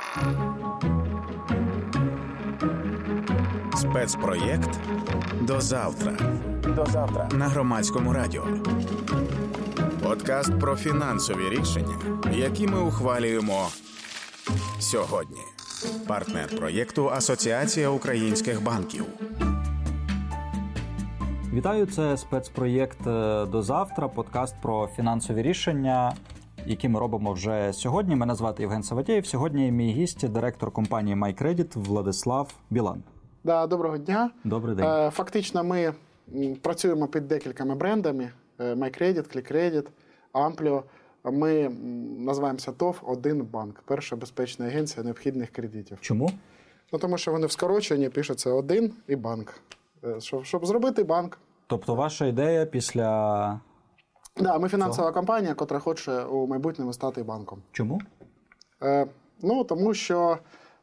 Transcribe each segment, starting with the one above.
Спецпроєкт «До завтра» на Громадському радіо. Подкаст про фінансові рішення, які ми ухвалюємо сьогодні. Партнер проєкту «Асоціація українських банків». Вітаю, це спецпроєкт «До завтра», подкаст про фінансові рішення, які ми робимо вже сьогодні. Мене звати Євген Саватєєв. Сьогодні мій гість – директор компанії MyCredit Владислав Білан. Да, доброго дня. Добрий день. Фактично ми працюємо під декількома брендами. MyCredit, ClickCredit, Amplio. Ми називаємося ТОВ «Один банк». Перша безпечна агенція необхідних кредитів. Чому? Тому що вони в скороченні пишуться «Один» і «банк». Щоб зробити банк. Тобто ваша ідея після... Да, ми фінансова компанія, яка хоче у майбутньому стати банком. Чому? Тому що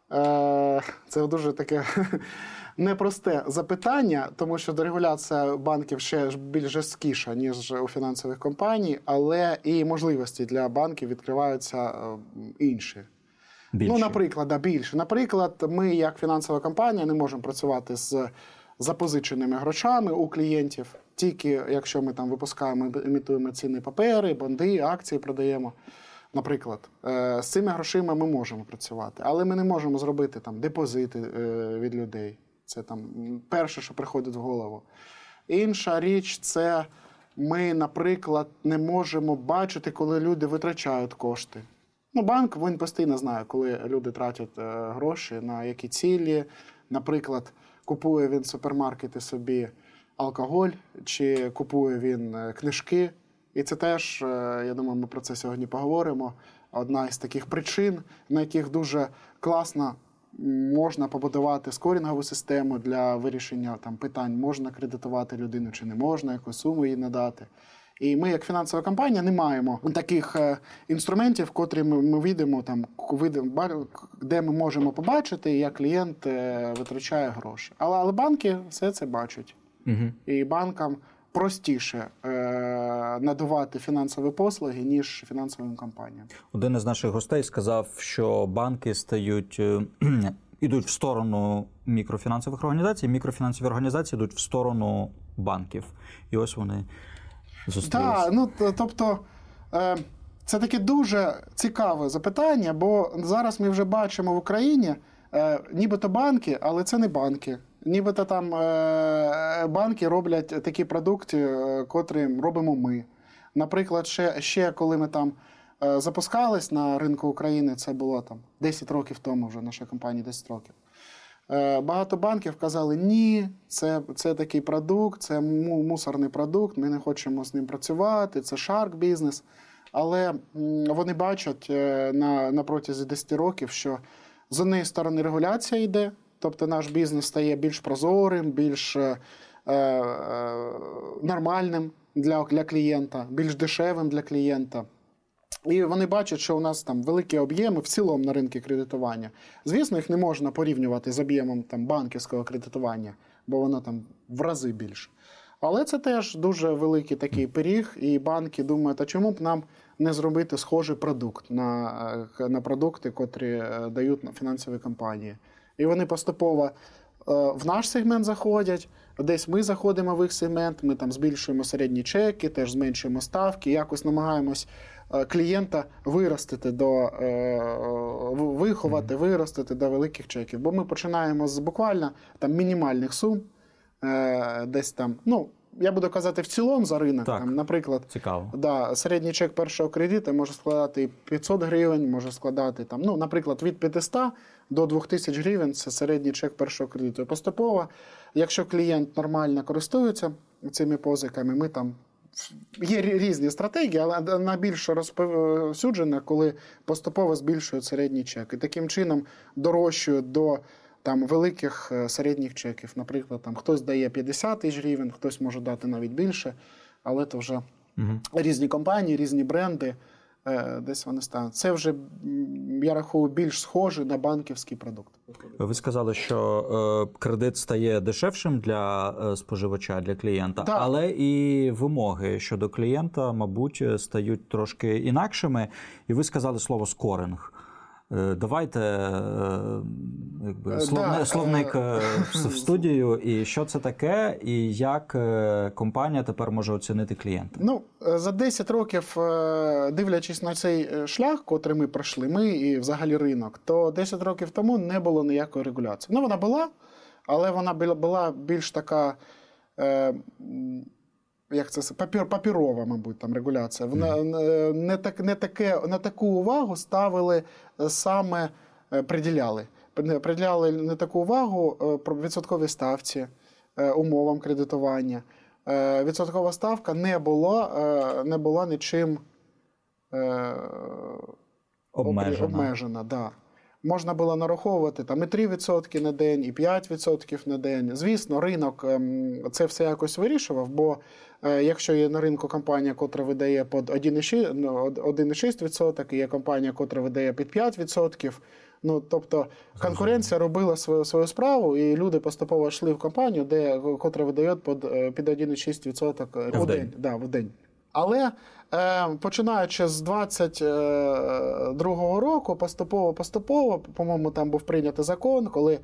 це дуже таке непросте запитання, тому що дерегуляція банків ще більш жорсткіша, ніж у фінансових компаній, але і можливості для банків відкриваються інші. Більше. Більше. Наприклад, ми, як фінансова компанія, не можемо працювати з запозиченими грошами у клієнтів, тільки якщо ми там випускаємо, імітуємо цінні папери, бонди, акції продаємо. Наприклад, з цими грошима ми можемо працювати, але ми не можемо зробити там депозити від людей. Це там перше, що приходить в голову. Інша річ – це ми, наприклад, не можемо бачити, коли люди витрачають кошти. Банк, він постійно знає, коли люди тратять гроші, на які цілі. Наприклад, купує він в супермаркеті собі алкоголь, чи купує він книжки. І це теж, я думаю, ми про це сьогодні поговоримо, одна із таких причин, на яких дуже класно можна побудувати скорінгову систему для вирішення питань, можна кредитувати людину чи не можна, яку суму їй надати. І ми, як фінансова компанія, не маємо таких інструментів, котрі ми видимо, де ми можемо побачити, як клієнт витрачає гроші. Але банки все це бачать. Угу. І банкам простіше надавати фінансові послуги, ніж фінансовим компаніям. Один із наших гостей сказав, що банки ідуть в сторону мікрофінансових організацій, мікрофінансові організації йдуть в сторону банків. І ось вони зустрілися. Так, це таке дуже цікаве запитання, бо зараз ми вже бачимо в Україні нібито банки, але це не банки. Нібито там банки роблять такі продукти, котрі робимо ми. Наприклад, ще коли ми там запускались на ринку України, це було 10 років тому вже, наша компанія 10 років. Багато банків казали, ні, це такий продукт, це мусорний продукт, ми не хочемо з ним працювати, це шарк-бізнес. Але вони бачать на протязі 10 років, що з однієї сторони регуляція йде, тобто наш бізнес стає більш прозорим, більш нормальним для клієнта, більш дешевим для клієнта. І вони бачать, що у нас там великі об'єми в цілому на ринку кредитування. Звісно, їх не можна порівнювати з об'ємом банківського кредитування, бо воно там в рази більше. Але це теж дуже великий такий пиріг, і банки думають, а чому б нам не зробити схожий продукт на продукти, котрі дають фінансові компанії. І вони поступово в наш сегмент заходять, десь ми заходимо в їх сегмент, ми там збільшуємо середні чеки, теж зменшуємо ставки, якось намагаємось клієнта виростити виростити до великих чеків. Бо ми починаємо з буквально мінімальних сум, десь там, я буду казати в цілому за ринок. Наприклад, середній чек першого кредиту може складати 500 гривень, може складати, наприклад, від 500 до 2000 гривень – це середній чек першого кредиту. І поступово, якщо клієнт нормально користується цими позиками, ми є різні стратегії, але найбільш розповсюджена, коли поступово збільшують середній чек. І таким чином дорожчують до великих середніх чеків. Наприклад, хтось дає 50 тисяч гривень, хтось може дати навіть більше, але це вже різні компанії, різні бренди, десь вони стануть. Це вже, я рахую, більш схоже на банківський продукт. Ви сказали, що кредит стає дешевшим для споживача, для клієнта, але і вимоги щодо клієнта, мабуть, стають трошки інакшими. І ви сказали слово «скоринг». Давайте словник в студію, і що це таке, і як компанія тепер може оцінити клієнта? Ну, за 10 років, дивлячись на цей шлях, котрий ми пройшли, ми і взагалі ринок, то 10 років тому не було ніякої регуляції. Ну, вона була, але вона була більш така, як це, папірова, мабуть, там регуляція. Вона не таку увагу ставили саме, приділяли не таку увагу відсотковій ставці, умовам кредитування. Відсоткова ставка не була нічим обмежена. Да. Можна було нараховувати там і 3% на день, і 5% на день. Звісно, ринок це все якось вирішував, бо якщо є на ринку компанія, котра видає під 1,6%, і є компанія, котра видає під 5%, ну, тобто конкуренція робила свою справу, і люди поступово йшли в компанію, котра видає під 1,6% в день. Але починаючи з 22-го року, поступово, по-моєму, там був прийнятий закон, коли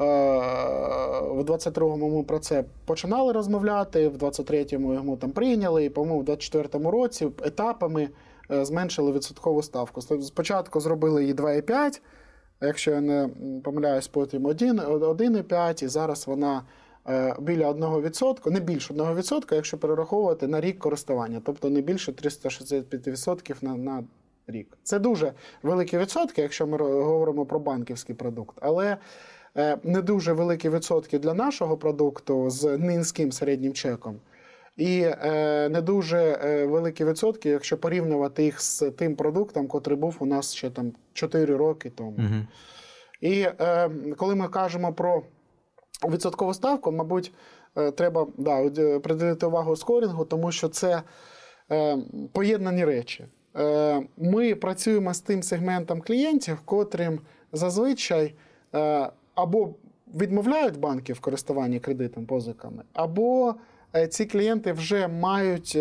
в 22-му ми про це починали розмовляти, в 23-му його там прийняли, і, по-моєму, в 24-му році етапами зменшили відсоткову ставку. Спочатку зробили її 2,5, якщо я не помиляюсь, потім 1,5, і зараз вона біля 1%, не більше 1%, якщо перераховувати на рік користування, тобто не більше 365% на рік. Це дуже великі відсотки, якщо ми говоримо про банківський продукт, але не дуже великі відсотки для нашого продукту з низьким середнім чеком. І не дуже великі відсотки, якщо порівнювати їх з тим продуктом, котрий був у нас ще там 4 роки тому. Угу. І коли ми кажемо про відсоткову ставку, мабуть, треба приділити увагу скорінгу, тому що це поєднані речі. Ми працюємо з тим сегментом клієнтів, котрим зазвичай або відмовляють банки в користуванні кредитом, позиками, або ці клієнти вже мають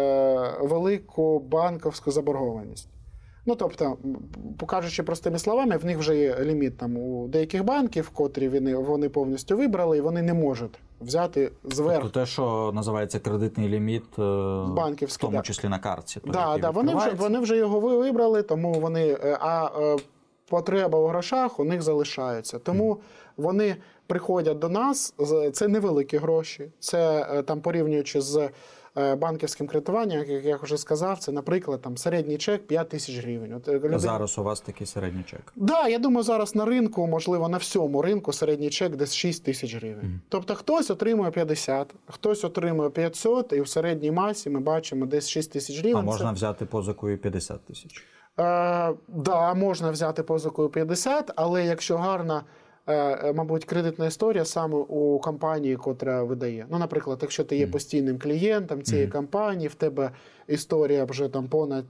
велику банківську заборгованість. Ну, тобто, покажучи простими словами, в них вже є ліміт там у деяких банків, котрі вони повністю вибрали, і вони не можуть взяти зверху. Тобто те, що називається кредитний ліміт, в тому числі на картці. Вони вже його вибрали, тому вони, потреба у грошах у них залишається. Тому вони приходять до нас, це невеликі гроші, це там порівнюючи з банківським кредитуванням, як я вже сказав, це, наприклад, там середній чек 5 тисяч гривень. Зараз у вас такий середній чек? Так, я думаю, зараз на ринку, можливо, на всьому ринку середній чек десь 6 тисяч гривень. Тобто хтось отримує 50, хтось отримує 500, і в середній масі ми бачимо десь 6 тисяч гривень. А можна взяти позикою 50 тисяч? Так, можна взяти позикою 50, але якщо гарна, мабуть, кредитна історія саме у компанії, котра видає. Ну, наприклад, якщо ти є постійним клієнтом цієї компанії, в тебе історія вже там понад,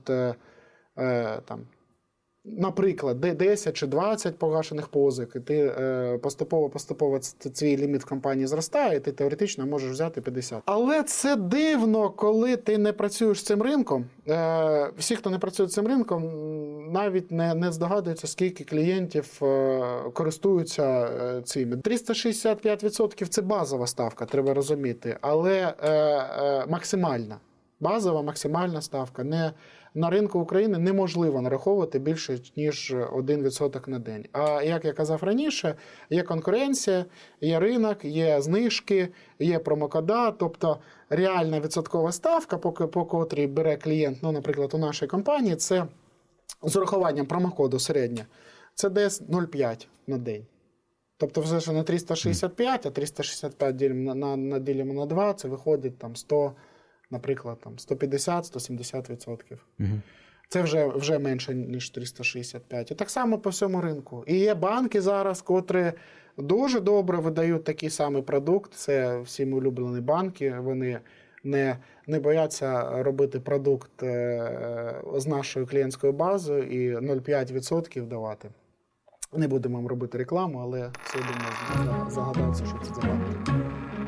наприклад, 10 чи 20 погашених позик, і ти поступово твій ліміт в компанії зростає, і ти теоретично можеш взяти 50. Але це дивно, коли ти не працюєш з цим ринком. Всі, хто не працює з цим ринком, навіть не здогадуються, скільки клієнтів користуються цими. 365% – це базова ставка, треба розуміти, але максимальна. Базова, максимальна ставка. На ринку України неможливо нараховувати більше, ніж 1% на день. А як я казав раніше, є конкуренція, є ринок, є знижки, є промокода, тобто реальна відсоткова ставка, по котрій бере клієнт, ну, наприклад, у нашій компанії, це з урахуванням промокоду середня, це десь 0,5 на день. Тобто вже ж не 365, а 365 ділимо на 2, це виходить там 100, наприклад, там 150-170%. Угу. Це вже менше, ніж 365. І так само по всьому ринку. І є банки зараз, котрі дуже добре видають такий самий продукт. Це всі ми улюблені банки. Вони не бояться робити продукт з нашою клієнтською базою і 0,5% давати. Не будемо вам робити рекламу, але це, думаю, загадаться, що це за банки.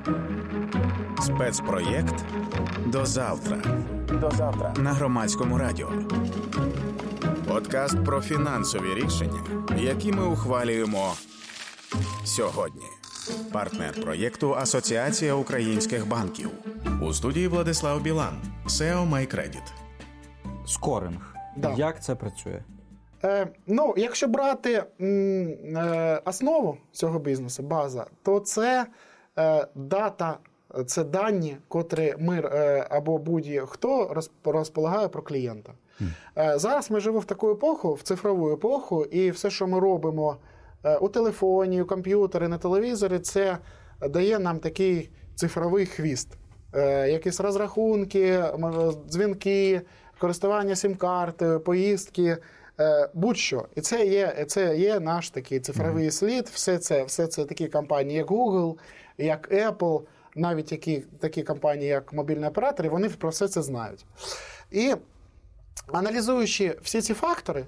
Спецпроєкт «До завтра» на Громадському радіо. Подкаст про фінансові рішення, які ми ухвалюємо сьогодні. Партнер проєкту Асоціація українських банків. У студії Владислав Білан, SEO MyCredit. Скоринг. Да. Як це працює? Якщо брати основу цього бізнесу, база, то це дата, це дані, котрі ми або будь-хто розполагає про клієнта. Зараз ми живемо в таку епоху, в цифрову епоху, і все, що ми робимо у телефоні, у комп'ютері, на телевізорі, це дає нам такий цифровий хвіст. Якісь розрахунки, дзвінки, користування сім-картою, поїздки, будь-що. І це є наш такий цифровий слід. Все це такі компанії, як Google, як Apple, навіть такі компанії, як мобільні оператори, вони про все це знають. І аналізуючи всі ці фактори,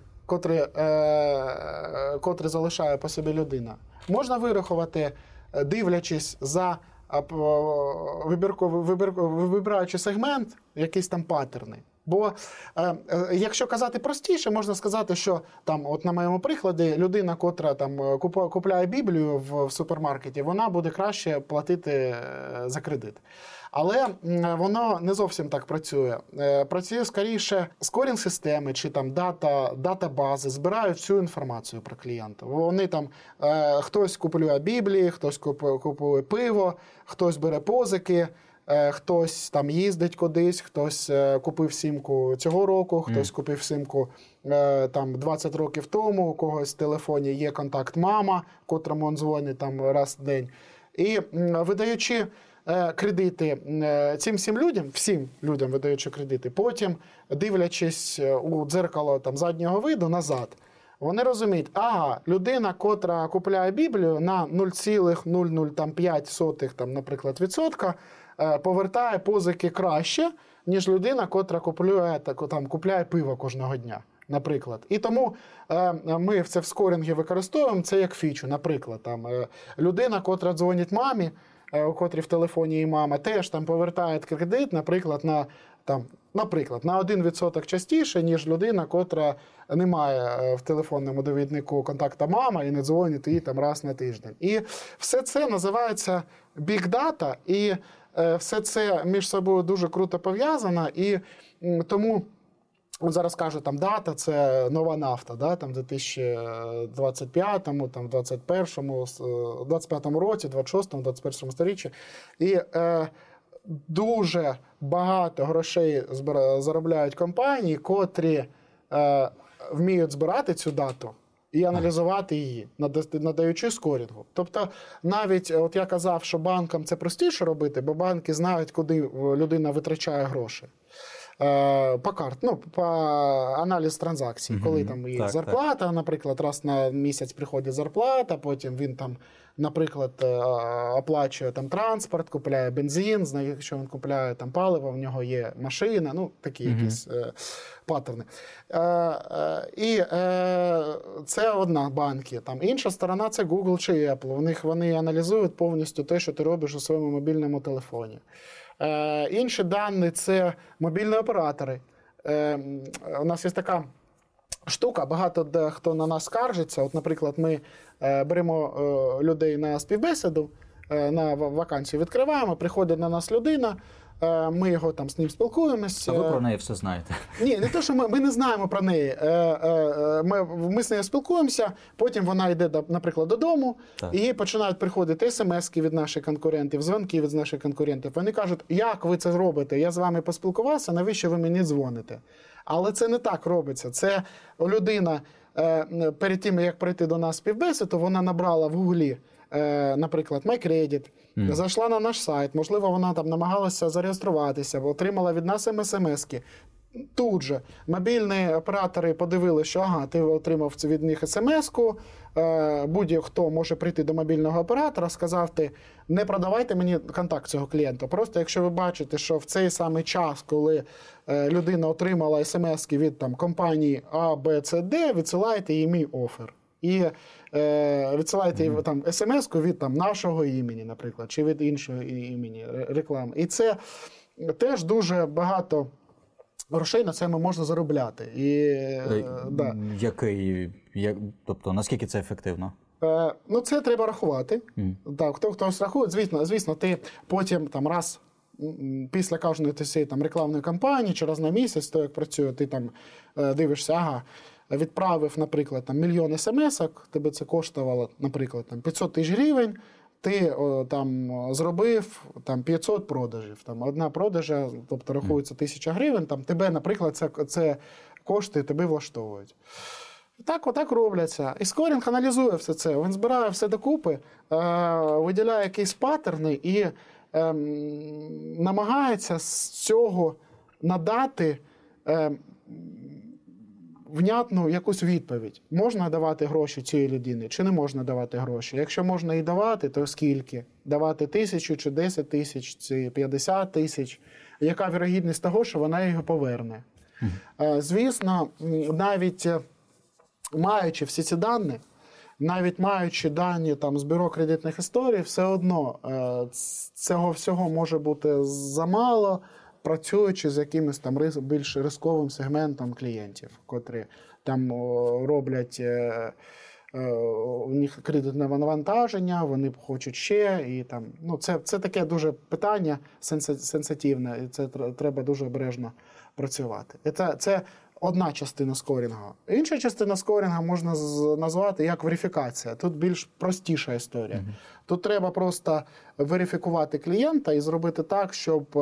котрі залишає по собі людина, можна вирахувати, дивлячись за вибираючи сегмент, якісь там паттерни. Бо якщо казати простіше, можна сказати, що там, от на моєму прикладі, людина, котра там купляє Біблію в супермаркеті, вона буде краще платити за кредит. Але воно не зовсім так працює. Працює скоріше скорінг-системи чи там дата-бази, збирають всю інформацію про клієнта. Вони там, хтось купує Біблії, хтось купує пиво, хтось бере позики, хтось там їздить кудись, хтось купив сімку цього року, хтось купив сімку там 20 років тому, у когось в телефоні є контакт мама, котрому він дзвонить там раз в день. І видаючи кредити цим всім людям видаючи кредити, потім, дивлячись у дзеркало там заднього виду назад, вони розуміють, людина, котра купляє Біблію на 0,005 там, наприклад, відсотка, повертає позики краще, ніж людина, котра купляє пиво кожного дня, наприклад. І тому ми це в скорінгі використовуємо це як фічу. Наприклад, там, людина, котра дзвонить мамі, у котрій в телефоні її мама, теж там повертає кредит, наприклад, на 1% частіше, ніж людина, котра не має в телефонному довіднику контакта мама і не дзвонить їй там раз на тиждень. І все це називається Big Data, і все це між собою дуже круто пов'язано, і тому зараз кажуть, там дата – це нова нафта, да, там в 2025-му, там в 25-му році, 26-му, 21-му сторіччі. І дуже багато грошей заробляють компанії, котрі вміють збирати цю дату і аналізувати її, надаючи скорінгу. Тобто навіть, от я казав, що банкам це простіше робити, бо банки знають, куди людина витрачає гроші. По по аналіз транзакцій, коли там є зарплата, наприклад, раз на місяць приходить зарплата, потім він там, наприклад, оплачує там транспорт, купляє бензин, якщо він купляє там паливо, в нього є машина, такі якісь паттерни. І це одна банки. Там інша сторона – це Google чи Apple. Вони аналізують повністю те, що ти робиш у своєму мобільному телефоні. Інші дані – це мобільні оператори. У нас є така штука, багато хто на нас скаржиться. От, наприклад, ми беремо людей на співбесіду, на вакансію відкриваємо, приходить на нас людина, ми його там з ним спілкуємося. А ви про неї все знаєте? Ні, не те, що ми не знаємо про неї. Ми з нею спілкуємося, потім вона йде, наприклад, додому, і їй починають приходити смс-ки від наших конкурентів, дзвонки від наших конкурентів. Вони кажуть, як ви це робите? Я з вами поспілкувався, навіщо ви мені дзвоните? Але це не так робиться. Це людина, перед тим, як прийти до нас в співбесіду, вона набрала в Гуглі, наприклад, MyCredit, зайшла на наш сайт, можливо, вона там намагалася зареєструватися, отримала від нас смс-ки. Тут же мобільні оператори подивилися, що ти отримав від них смс-ку, будь-хто може прийти до мобільного оператора, сказати, не продавайте мені контакт цього клієнта. Просто якщо ви бачите, що в цей самий час, коли людина отримала смс-ки від компанії А, Б, С, Д, відсилайте їй мій офер. і відсилаєте там смс-ку від там, нашого імені, наприклад, чи від іншого імені реклами. І це теж дуже багато грошей на це можна заробляти. Да. Тобто, наскільки це ефективно? Ну, це треба рахувати. Так, хтось рахує, звісно, ти потім там раз після кожної там рекламної кампанії чи раз на місяць, то як працює, ти там дивишся, відправив, наприклад, там мільйон смс-ок, тебе це коштувало, наприклад, там 500 тисяч гривень, ти там зробив там 500 продажів. Там одна продажа, тобто рахується 1000 гривень, там тебе, наприклад, це кошти тебе влаштовують. Отак робляться. І скорінг аналізує все це. Він збирає все докупи, виділяє якісь паттерни і намагається з цього надати внятну якусь відповідь. Можна давати гроші цій людині, чи не можна давати гроші? Якщо можна і давати, то скільки? Давати 1000, чи 10 тисяч, чи 50 тисяч? Яка вірогідність того, що вона його поверне? Звісно, навіть маючи всі ці дані, навіть маючи дані там, з бюро кредитних історій, все одно цього всього може бути замало, працюючи з якимось там більш ризиковим сегментом клієнтів, котрі там роблять у них кредитне навантаження, вони хочуть ще. І там, ну, це таке дуже питання сенситивне, і це треба дуже обережно працювати. Це одна частина скорінгу. Інша частина скорінгу можна назвати як верифікація. Тут більш простіша історія. Тут треба просто верифікувати клієнта і зробити так, щоб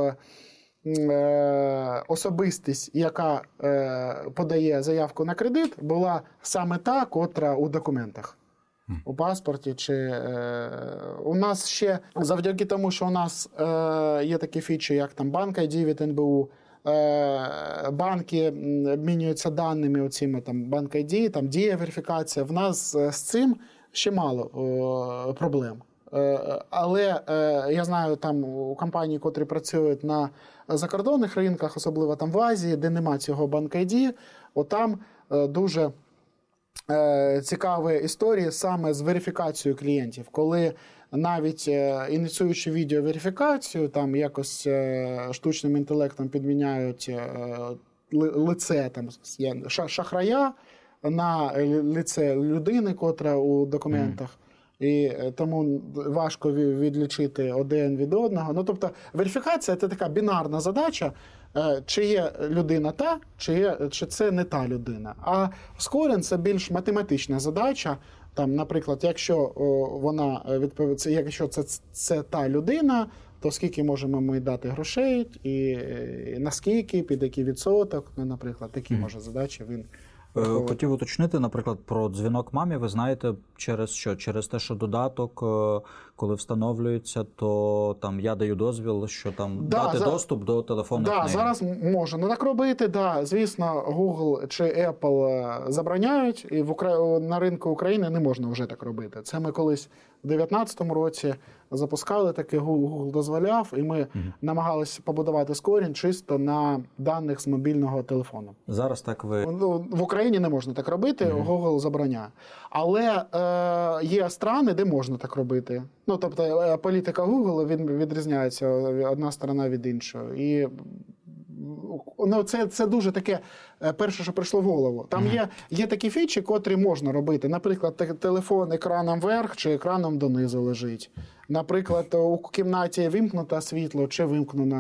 особистість, яка подає заявку на кредит, була саме та, котра у документах. У паспорті чи у нас ще, завдяки тому, що у нас є такі фічі, як там Bank ID від НБУ, банки обмінюються даними оціми, там Bank ID, там діє верифікація. В нас з цим ще мало проблем. Але я знаю там у компаній, котрі працюють на закордонних ринках, особливо там в Азії, де нема цього Bank ID, отам дуже цікаві історії саме з верифікацією клієнтів, коли навіть ініціюючи відеоверифікацію, там якось штучним інтелектом підміняють лице там, шахрая на лице людини, котра у документах. І тому важко відлічити один від одного. Ну, тобто, верифікація – це така бінарна задача, чи є людина та, чи це не та людина. А скорінг – це більш математична задача. Там, наприклад, якщо якщо це та людина, то скільки можемо ми дати грошей, і наскільки, під який відсоток, ну, наприклад, такі може задачі він. Хотів уточнити, наприклад, про дзвінок мамі. Ви знаєте, через що? Через те, що додаток, коли встановлюється, то там я даю дозвіл, що там дати доступ до телефонних книг. Зараз можна так робити. Звісно, Google чи Apple забороняють, і на ринку України не можна вже так робити. Це ми колись в 2019 році запускали таке, Google дозволяв, і ми намагалися побудувати скорінг чисто на даних з мобільного телефону. Зараз так ви... В Україні не можна так робити, Google забороняє. Але є страни, де можна так робити. Ну, тобто, політика Google відрізняється одна сторона від іншої. І ну, це дуже таке перше, що прийшло в голову. Там є такі фічі, котрі можна робити. Наприклад, телефон екраном вверх чи екраном донизу лежить. Наприклад, у кімнаті вимкнуто світло чи вимкнено.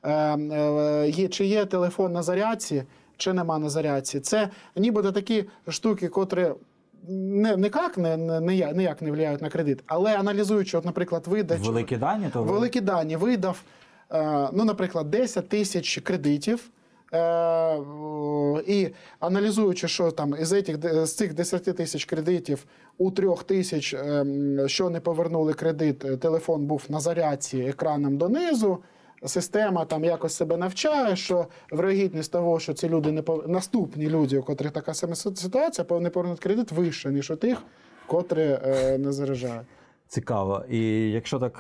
Чи є телефон на зарядці, чи нема на зарядці. Це нібито такі штуки, котрі ніяк не впливають на кредит. Але аналізуючи, от, наприклад, великі дані видав, ну, наприклад, 10 тисяч кредитів, і аналізуючи, що там з цих 10 тисяч кредитів у 3 тисяч, що не повернули кредит, телефон був на зарядці екраном донизу, система там якось себе навчає, що вірогідність того, що ці люди наступні люди, у котрих така сама ситуація, не повернуть кредит, вища, ніж у тих, котрі не заряджають. Цікаво. І якщо так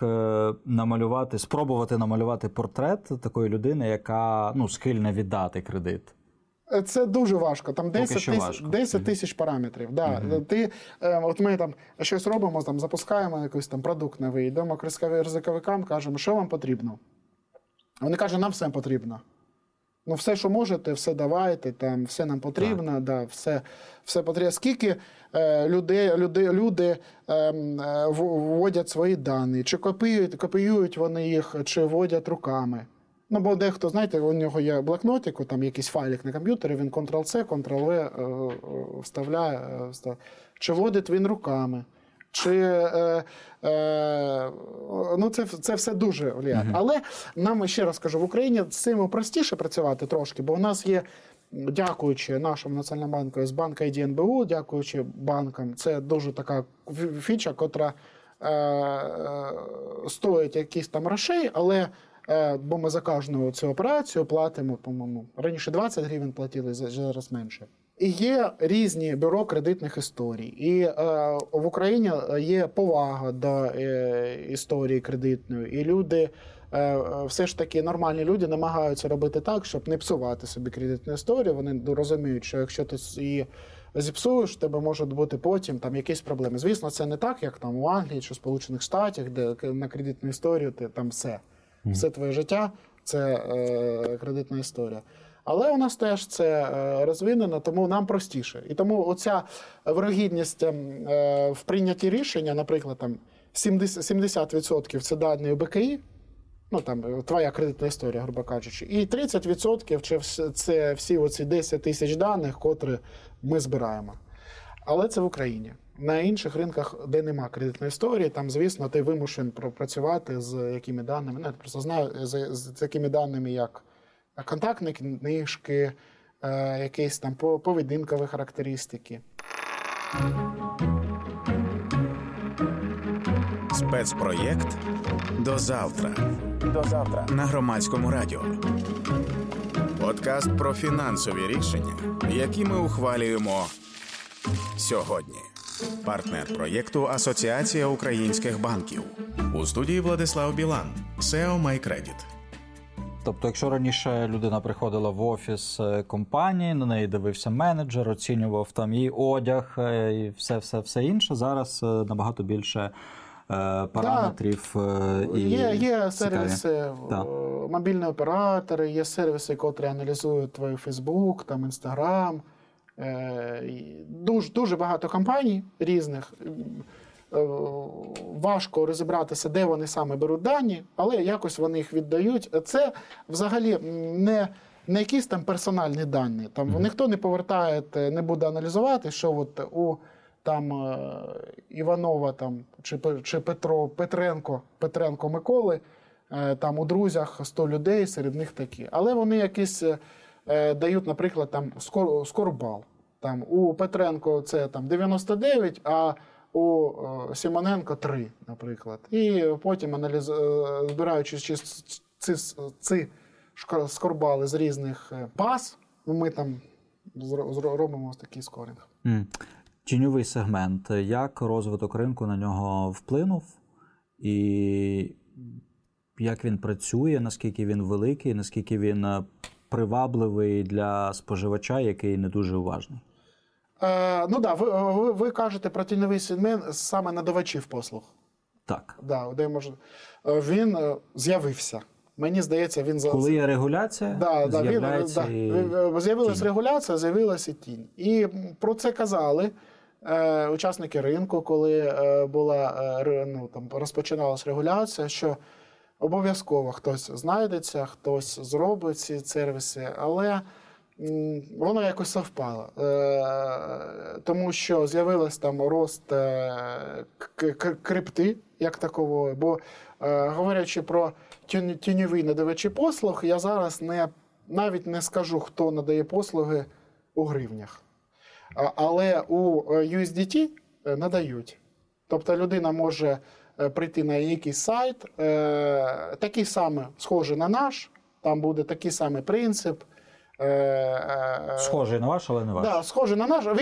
спробувати намалювати портрет такої людини, яка схильна віддати кредит. Це дуже важко. Там 10 тисяч параметрів. Да. От ми там щось робимо, там, запускаємо якийсь там продукт новий, йдемо к ризиковикам, кажемо, що вам потрібно. Вони кажуть, нам все потрібно. Ну, все, що можете, все давайте, там, все нам потрібно, да, все потрібно. Скільки люди вводять свої дані, чи копіюють вони їх, чи вводять руками. Ну, бо дехто, знаєте, у нього є блокнотик, там якийсь файлик на комп'ютері, він Ctrl-C, Ctrl-V вставляє. Чи вводить він руками, чи... ну, це все дуже впливає. Але нам, ще раз кажу, в Україні з цим простіше працювати трошки, бо у нас є, дякуючи нашому Національному банку, з банка ID НБУ, дякуючи банкам, це дуже така фіча, котра стоїть якісь там грошей, але бо ми за кожну цю операцію платимо, по-моєму, раніше 20 гривень платили, зараз менше. І є різні бюро кредитних історій. І в Україні є повага до історії кредитної. І люди, все ж таки нормальні люди намагаються робити так, щоб не псувати собі кредитну історію. Вони розуміють, що якщо ти її зіпсуєш, в тебе можуть бути потім там якісь проблеми. Звісно, це не так, як там у Англії чи Сполучених Штатах, де на кредитну історію ти там все. Все твоє життя – це кредитна історія. Але у нас теж це розвинено, тому нам простіше. І тому оця вирогідність в прийнятті рішення, наприклад, там 70% – це дані БКІ, ну там твоя кредитна історія, грубо кажучи, і 30% – це всі оці 10 тисяч даних, котрі ми збираємо. Але це в Україні. На інших ринках, де нема кредитної історії, там, звісно, ти вимушений пропрацювати з якими даними. Я просто знаю, з такими даними, як контактні книжки, якісь там поведінкові характеристики. Спецпроєкт «До завтра» на Громадському радіо. Подкаст про фінансові рішення, які ми ухвалюємо сьогодні. Партнер проєкту Асоціація українських банків. У студії Владислав Білан, SEO MyCredit. Тобто, якщо раніше людина приходила в офіс компанії, на неї дивився менеджер, оцінював там її одяг і все інше, зараз набагато більше параметрів. Є сервіси, мобільні оператори, є сервіси, котрі аналізують твій Facebook, там Instagram. Дуже багато компаній різних. Важко розібратися, де вони саме беруть дані, але якось вони їх віддають. Це взагалі не якісь там персональні дані. Там ніхто не повертає, не буде аналізувати, що от у там Іванова там, чи Петренко Миколи, там у друзях 100 людей, серед них такі. Але вони якісь дають, наприклад, там скорбал. Там у Петренко це там 99, а у Симоненко 3, наприклад. І потім збираючи ці скорбали з різних баз, ми там робимо такий скоринг. Тіньовий сегмент. Як розвиток ринку на нього вплинув? І як він працює, наскільки він великий, наскільки він привабливий для споживача, який не дуже уважний? Ну так, ви кажете про тіньовий сегмент саме надавачів послуг. Так. Да, де він з'явився. Мені здається, він... Коли є регуляція, з'являється з'явилася регуляція, з'явилася тінь. І про це казали учасники ринку, коли розпочиналася регуляція, що обов'язково хтось знайдеться, хтось зробить ці сервіси, але воно якось совпало. Тому що з'явився там рост крипти, як такової. Бо, говорячи про тіньові надавачі послуг, я зараз навіть не скажу, хто надає послуги у гривнях. Але у USDT надають. Тобто людина може прийти на якийсь сайт, такий самий, схожий на наш, там буде такий самий принцип. Схожий на ваш, але не ваш. Так, схожий на наш.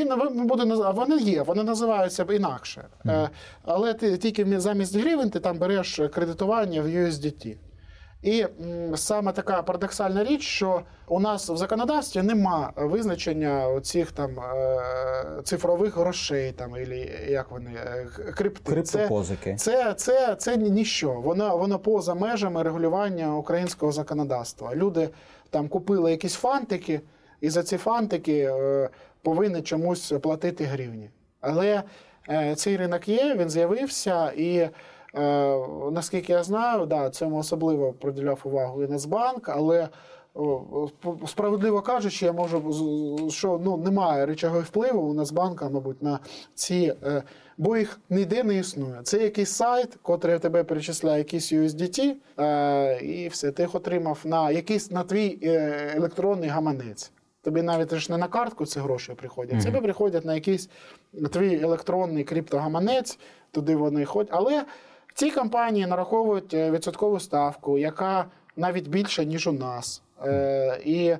Вони називаються інакше. Але ти тільки замість гривень ти там береш кредитування в USDT. І саме така парадоксальна річ, що у нас в законодавстві нема визначення оцих там цифрових грошей, там, або як вони, крипти. Криптопозики. Це ніщо. Воно поза межами регулювання українського законодавства. Люди там купили якісь фантики, і за ці фантики повинні чомусь платити гривні. Але цей ринок є, він з'явився, і наскільки я знаю, да, цьому особливо приділяв увагу і Нацбанк, але справедливо кажучи, я можу, що немає речового впливу у Нацбанка, мабуть, на ці, бо їх ніде не існує. Це якийсь сайт, котрий тебе перечисляє якийсь USDT, і все, ти їх отримав на твій електронний гаманець. Тобі навіть ж не на картку ці гроші приходять, тебе приходять на якийсь твій електронний криптогаманець, туди вони ходять. Але ці компанії нараховують відсоткову ставку, яка навіть більша, ніж у нас. І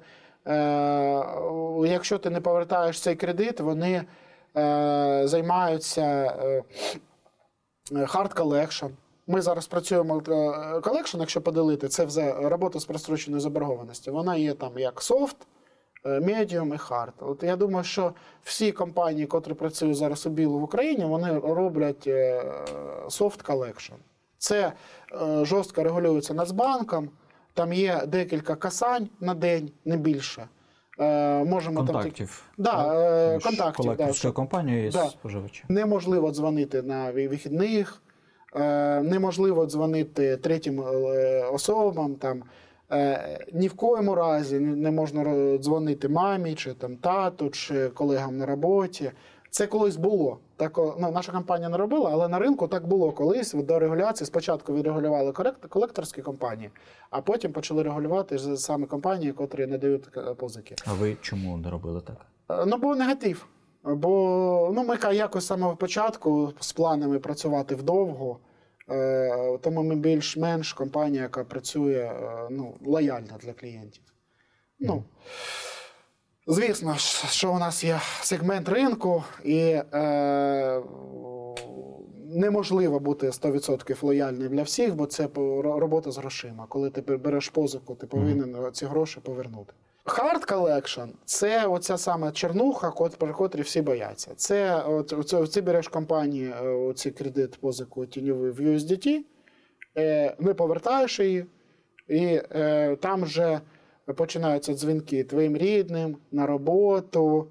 якщо ти не повертаєш цей кредит, вони займаються hard collection. Ми зараз працюємо collection, якщо поділити, це робота з простроченою заборгованістю. Вона є там як soft, medium і hard. От я думаю, що всі компанії, котрі працюють зараз у білу в Україні, вони роблять soft collection. Це жорстко регулюється Нацбанком, там є декілька касань на день, не більше. Можемо контактів. Контактів. Колекторською компанією і споживачем. Неможливо дзвонити на вихідних, неможливо дзвонити третім особам, там, ні в коєму разі не можна дзвонити мамі, чи там, тату, чи колегам на роботі. Це колись було. Так, наша компанія не робила, але на ринку так було колись. До регуляції спочатку відрегулювали колекторські компанії, а потім почали регулювати саме компанії, котрі не дають позики. А ви чому не робили так? Бо негатив. Бо ми якось з самого початку з планами працювати вдовго, тому ми більш-менш компанія, яка працює лояльно для клієнтів. Звісно, що у нас є сегмент ринку, і неможливо бути 100% лояльним для всіх, бо це робота з грошима. Коли ти береш позику, ти повинен ці гроші повернути. Hard collection – це оця саме чернуха, про котрі всі бояться. Ти береш компанії оці кредит, позику тіньовий в USDT, не повертаєш її, і там вже починаються дзвінки твоїм рідним, на роботу.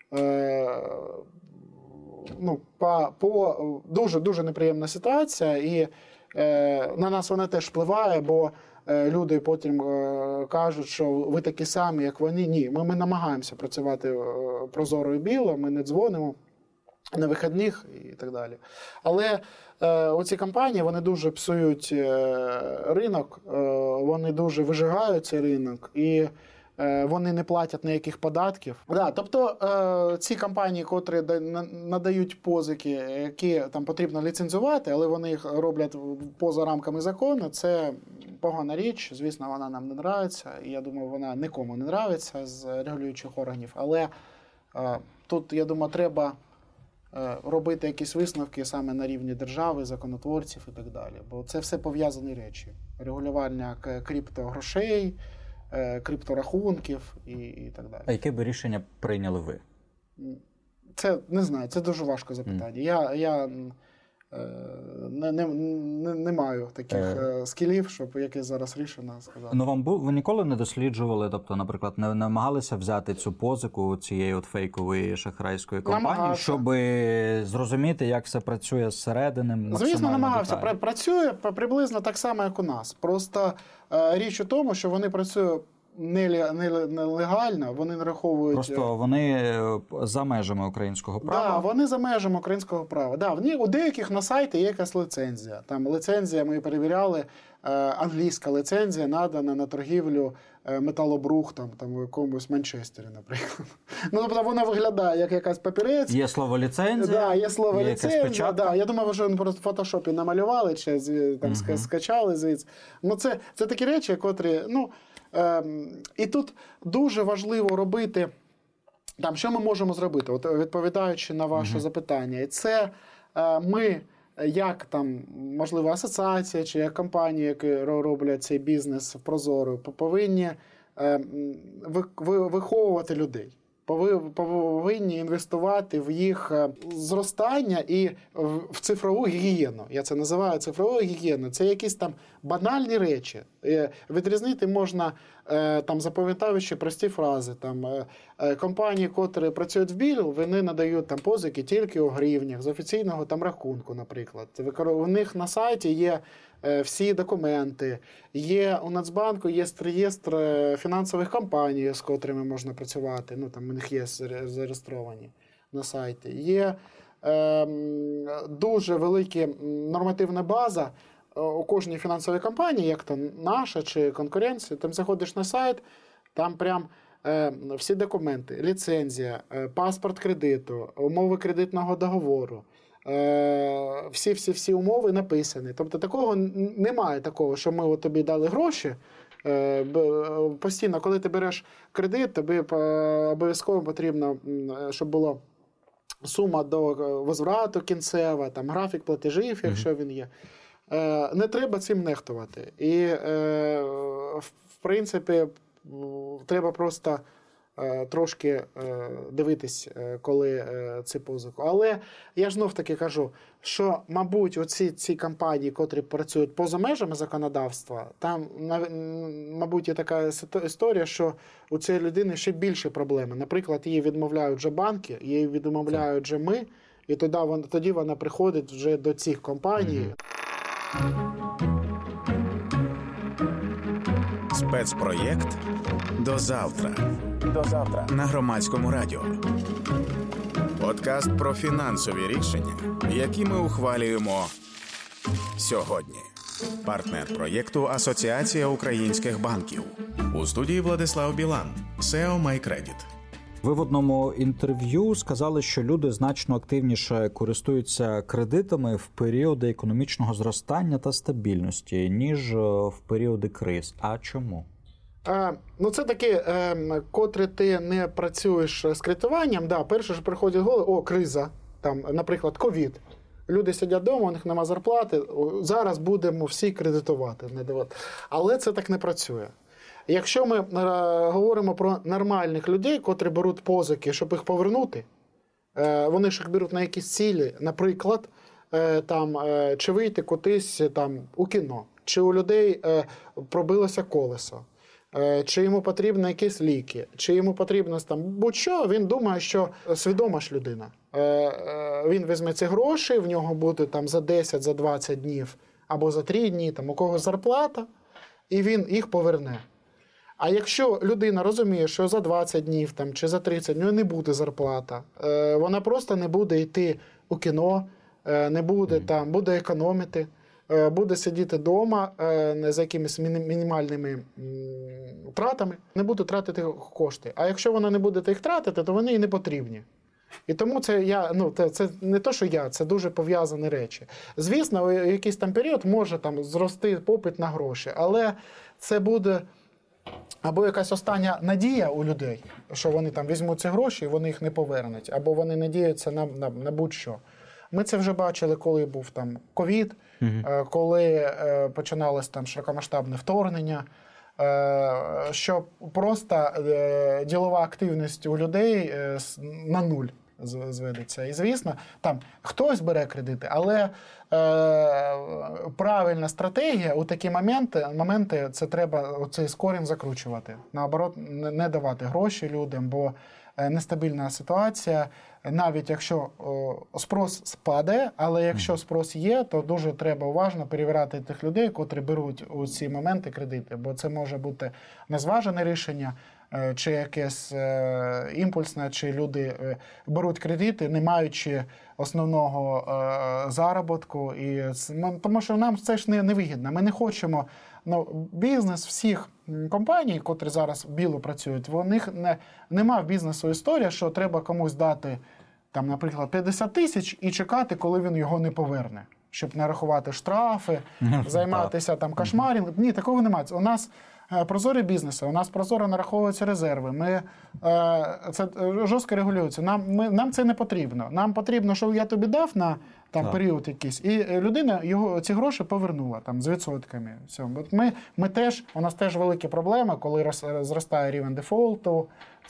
Дуже неприємна ситуація, і на нас вона теж впливає, бо люди потім кажуть, що ви такі самі, як вони. Ні, ми намагаємося працювати прозоро і біло, ми не дзвонимо на вихідних і так далі. Але оці компанії, вони дуже псують ринок, вони дуже вижигають цей ринок, і вони не платять ніяких податків. Тобто ці компанії, котрі надають позики, які там потрібно ліцензувати, але вони їх роблять поза рамками закону, це погана річ. Звісно, вона нам не подобається, і я думаю, вона нікому не подобається з регулюючих органів. Але тут, я думаю, треба робити якісь висновки саме на рівні держави, законотворців і так далі. Бо це все пов'язані речі. Регулювання криптогрошей, крипторахунків і так далі. А яке б рішення прийняли ви? Це, не знаю, це дуже важке запитання. Я не маю таких скілів, щоб якесь зараз рішення сказати. Ви ніколи не досліджували, тобто, наприклад, не намагалися взяти цю позику цієї от фейкової шахрайської компанії, щоб зрозуміти, як все працює зсередини? Звісно, намагався. Працює приблизно так само, як у нас. Просто річ у тому, що вони працюють нелегально, вони нараховують... Просто вони за межами українського права? Так, вони за межами українського права. У деяких на сайті є якась ліцензія. Там ліцензія, ми перевіряли, англійська ліцензія надана на торгівлю металобрухтом в якомусь Манчестері, наприклад. Тобто вона виглядає як якась папірець. Є слово ліцензія? Є слово ліцензія. Я думаю, що вони просто в фотошопі намалювали, чи там скачали звідси. Це такі речі, котрі... І тут дуже важливо робити, що ми можемо зробити, відповідаючи на ваше запитання. І це ми як там, можливо, асоціація чи як компанії, які роблять цей бізнес в Прозоро, повинні виховувати людей. Повинні інвестувати в їх зростання і в цифрову гігієну. Я це називаю цифровою гігієною. Це якісь там банальні речі. Відрізнити можна, там, запам'ятовуючи прості фрази. Там, компанії, котрі працюють в білу, вони надають там позики тільки у гривнях, з офіційного там рахунку, наприклад. У них на сайті є всі документи. Є у Нацбанку є реєстр фінансових компаній, з котрими можна працювати. Ну, там у них є зареєстровані на сайті. Є дуже велика нормативна база у кожній фінансовій компанії, як то наша чи конкуренція. Там заходиш на сайт, там прям всі документи, ліцензія, паспорт кредиту, умови кредитного договору. Всі умови написані. Тобто такого немає такого, що ми тобі дали гроші. Постійно, коли ти береш кредит, тобі обов'язково потрібно, щоб була сума до возврату кінцева, там графік платежів, якщо він є. Не треба цим нехтувати. І, в принципі, треба просто трошки дивитись, коли це позику. Але я ж знов таки кажу, що, мабуть, ці компанії, котрі працюють поза межами законодавства, там, мабуть, є така історія, що у цієї людини ще більше проблеми. Наприклад, її відмовляють вже банки, її відмовляють вже ми, і тоді вона приходить вже до цих компаній. Спецпроєкт «До завтра» на Громадському радіо. Подкаст про фінансові рішення, які ми ухвалюємо сьогодні. Партнер проєкту Асоціація українських банків. У студії Владислав Білан, SEO MyCredit. Ви в одному інтерв'ю сказали, що люди значно активніше користуються кредитами в періоди економічного зростання та стабільності, ніж в періоди криз. А чому? Ну, це таке, котре ти не працюєш з кредитуванням. Да, перше ж приходить в голову, криза, там, наприклад, ковід. Люди сидять вдома, у них нема зарплати, зараз будемо всі кредитувати. Але це так не працює. Якщо ми говоримо про нормальних людей, котрі беруть позики, щоб їх повернути, вони ж їх беруть на якісь цілі, наприклад, там, чи вийти кудись там, у кіно, чи у людей пробилося колесо, чи йому потрібні якісь ліки, чи йому потрібно там будь-що, він думає, що свідома ж людина. Він візьме ці гроші, в нього буде там за 10, за 20 днів або за 3 дні, там, у когось зарплата, і він їх поверне. А якщо людина розуміє, що за 20 днів там, чи за 30 днів не буде зарплата, вона просто не буде йти у кіно, не буде там, буде економити, буде сидіти вдома з якимись мінімальними тратами, не буде тратити кошти. А якщо вона не буде їх тратити, то вони і не потрібні. І тому це не то, що це дуже пов'язані речі. Звісно, у якийсь там період може там зрости попит на гроші, але це буде або якась остання надія у людей, що вони там візьмуть ці гроші і вони їх не повернуть, або вони надіються на будь-що. Ми це вже бачили, коли був там ковід, коли починалось там широкомасштабне вторгнення, що просто ділова активність у людей на нуль зведеться. І, звісно, там хтось бере кредити, але правильна стратегія у такі моменти це треба оцей скорінг закручувати. Наоборот, не давати гроші людям, бо нестабільна ситуація, навіть якщо спрос спадає, але якщо спрос є, то дуже треба уважно перевіряти тих людей, котрі беруть у ці моменти кредити, бо це може бути незважене рішення, чи якесь імпульсне, чи люди беруть кредити, не маючи основного заробітку. Тому що нам це ж не вигідно. Ми не хочемо. Бізнес всіх компаній, котрі зараз біло працюють, у них немає в бізнесу історії, що треба комусь дати, там, наприклад, 50 тисяч і чекати, коли він його не поверне. Щоб нарахувати штрафи, займатися там кошмарінгом. Ні, такого немає. У нас прозорі бізнеси, у нас прозоро нараховуються резерви, це жорстко регулюється. Нам це не потрібно. Нам потрібно, щоб я тобі дав на період якийсь, і людина ці гроші повернула з відсотками. От у нас теж великі проблеми, коли зростає рівень дефолту.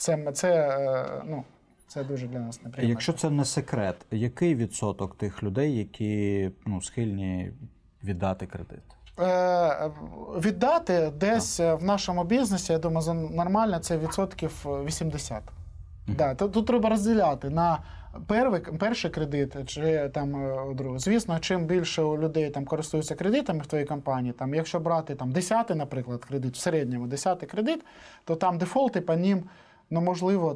Це дуже для нас неприємно. Якщо це не секрет, який відсоток тих людей, які схильні віддати кредит? Віддати десь в нашому бізнесі, я думаю, нормально, це відсотків 80. Тут треба розділяти на перший кредит чи другий. Звісно, чим більше у людей користуються кредитами в твоїй компанії, якщо брати 10-й, наприклад, кредит, в середньому 10-й кредит, то там дефолти по ним, можливо,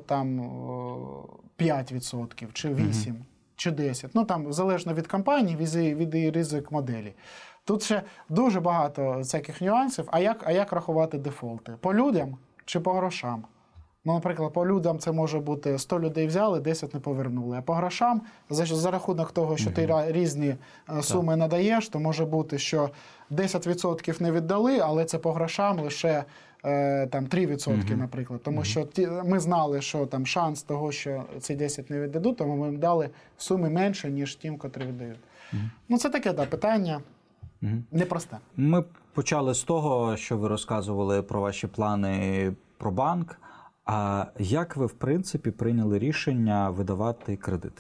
5% чи 8%, чи 10%. Залежно від компанії, від її ризик моделі. Тут ще дуже багато всяких нюансів. А як рахувати дефолти? По людям чи по грошам? Наприклад, по людям це може бути 100 людей взяли, 10 не повернули. А по грошам, за рахунок того, що ти різні суми надаєш, то може бути, що 10% не віддали, але це по грошам лише 3%, наприклад. Тому що ми знали, що шанс того, що ці 10 не віддадуть, тому ми їм дали суми менше, ніж тим, котрі віддають. Це таке питання. Непросте. Ми почали з того, що ви розказували про ваші плани про банк. А як ви, в принципі, прийняли рішення видавати кредити?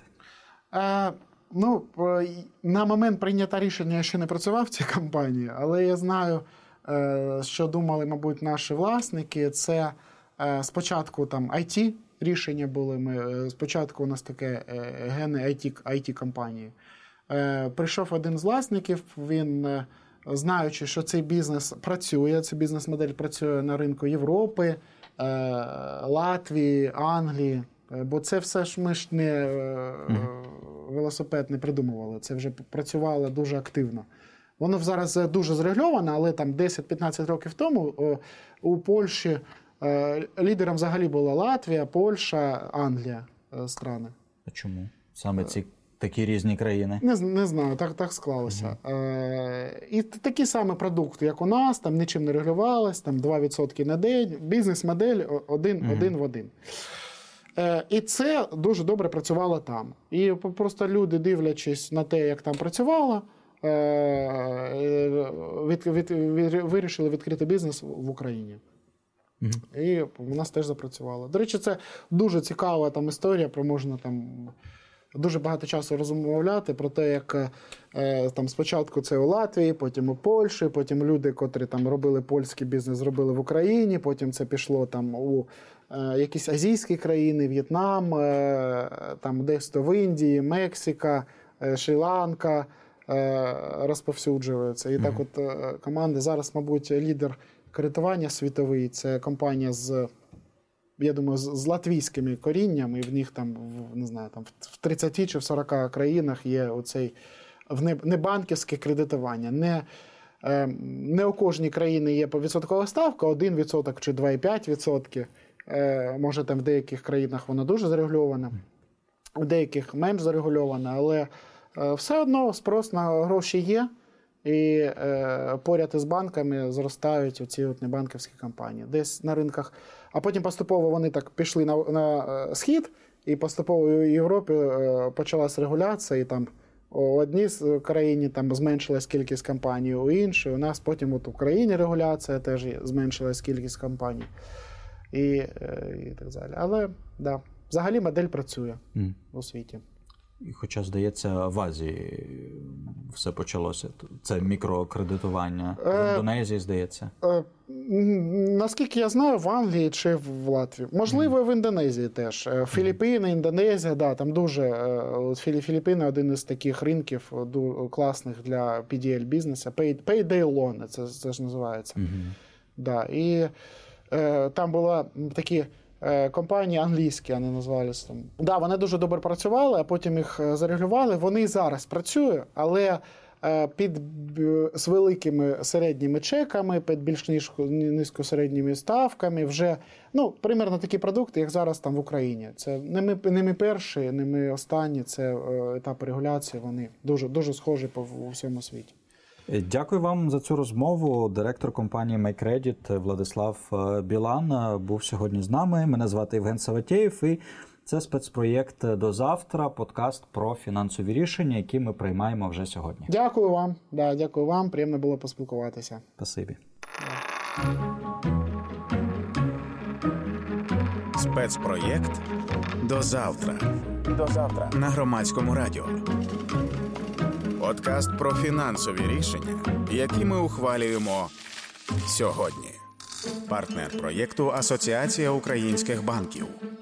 На момент прийняття рішення я ще не працював в цій компанії, але я знаю, що думали, мабуть, наші власники. Це спочатку IT рішення були. Спочатку у нас таке гени IT-компанії. Прийшов один з власників, він, знаючи, що цей бізнес працює, ця бізнес-модель працює на ринку Європи, Латвії, Англії, бо це все ж ми ж не велосипед не придумували, це вже працювало дуже активно. Воно зараз дуже зрегульоване, але 10-15 років тому у Польщі лідером взагалі була Латвія, Польща, Англія страни. А чому? Саме ці такі різні країни? Не знаю, так склалося. І такі самі продукти, як у нас, нічим не регулювалось, 2% на день, бізнес-модель один в один. І це дуже добре працювало там. І просто люди, дивлячись на те, як там працювало, вирішили відкрити бізнес в Україні. І у нас теж запрацювало. До речі, це дуже цікава історія, про можна дуже багато часу розмовляти про те, як спочатку це у Латвії, потім у Польщі, потім люди, котрі робили польський бізнес, зробили в Україні, потім це пішло у якісь азійські країни, В'єтнам, десь то в Індії, Мексика, Шрі-Ланка розповсюджуються. І так команди зараз, мабуть, лідер кредитування світовий, це компанія я думаю, з латвійськими коріннями, і в них в 30 чи в 40 країнах є оцей небанківське кредитування. Не у кожній країні є відсоткова ставка, 1% чи 2,5%. Може, в деяких країнах вона дуже зарегульована, у деяких менш зарегульована, але все одно спрос на гроші є. І поряд із банками зростають оці небанківські компанії. Десь на ринках. А потім поступово вони пішли на схід, і поступово в Європі почалась регуляція, і у одній країні зменшилась кількість компаній, у іншій. У нас потім в Україні регуляція теж зменшилась кількість компаній. І так далі. Але, взагалі модель працює у світі. Хоча, здається, в Азії все почалося. Це мікрокредитування. В Індонезії, здається. Наскільки я знаю, в Англії чи в Латвії. Можливо, і в Індонезії теж. Філіппіни, Індонезія, там дуже... Філіппіни – один із таких ринків класних для PDL-бізнесу. Payday loan, це ж називається. І там були такі... компанії англійські, вони називалися там. Вони дуже добре працювали, а потім їх зарегулювали. Вони зараз працюють, але з великими середніми чеками, під більш низько-середніми ставками, вже, примерно такі продукти, як зараз там в Україні. Це не ми перші, не ми останні, це етапи регуляції, вони дуже, дуже схожі по всьому світі. Дякую вам за цю розмову. Директор компанії MyCredit Владислав Білан був сьогодні з нами. Мене звати Євген Саватєєв, і це спецпроєкт «До завтра», подкаст про фінансові рішення, які ми приймаємо вже сьогодні. Дякую вам. Дякую вам. Приємно було поспілкуватися. Спасибі. Спецпроєкт «До завтра». До завтра на Громадському радіо. Подкаст про фінансові рішення, які ми ухвалюємо сьогодні. Партнер проєкту Асоціація українських банків.